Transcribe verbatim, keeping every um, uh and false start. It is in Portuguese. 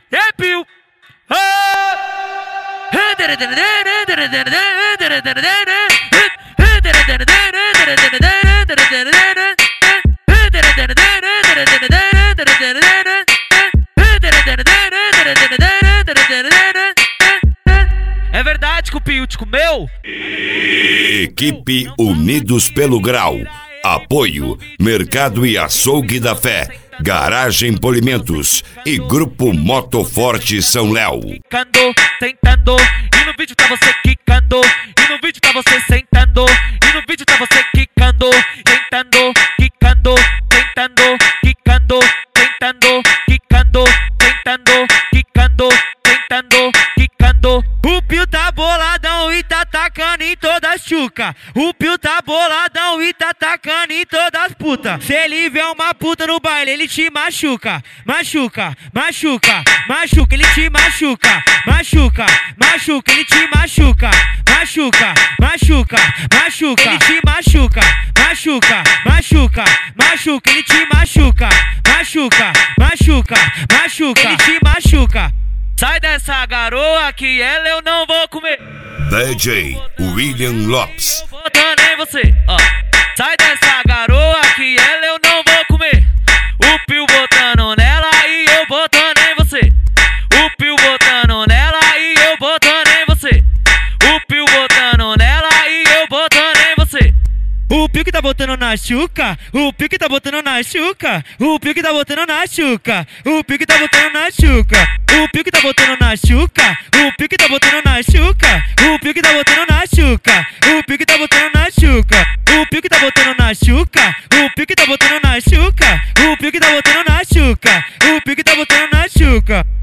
É pio. É verdade que o Pio te comeu? Equipe Unidos pelo Grau. Apoio Mercado e Açougue da Fé, Garagem Polimentos e Grupo Motoforte São Léo. Quicando, tentando, e no vídeo tá você quicando, e no vídeo tá você sentando, e no vídeo tá você quicando, tentando, quicando, tentando, quicando, tentando, quicando, tentando, quicando, tentando, quicando. O Pio tá boladão e tá tacando em todas as chuca. O Pio tá boladão e tá tacando em todas as puta. Se ele vê uma puta no baile, ele te machuca, machuca, machuca, machuca, ele te machuca, machuca, machuca, ele te machuca, machuca, machuca, machuca, ele te machuca, machuca, machuca, machuca, ele te machuca, machuca, machuca, machuca, ele te machuca. Sai dessa garoa que ela eu não vou comer. D J William Lopes. Botando em você, ó. Sai dessa garoa que ela eu não vou comer. O Pio botando nela e eu botando em você. O Pio botando nela e eu botando em você. O Pio botando nela e eu botando em você. O Pio que tá botando na chuca, o Pio que tá botando na chuca, o Pio que tá botando na chuca, o Pio que tá botando na chuca, o Pio que tá botando na chuca, o Pio que tá botando na chuca, o Pio que tá botando na chuca, o Pio que tá botando na chuca, o Pio que tá botando na chuca, o Pio que tá botando na chuca, o Pio que tá botando na chuca, o Pio que tá botando na chuca.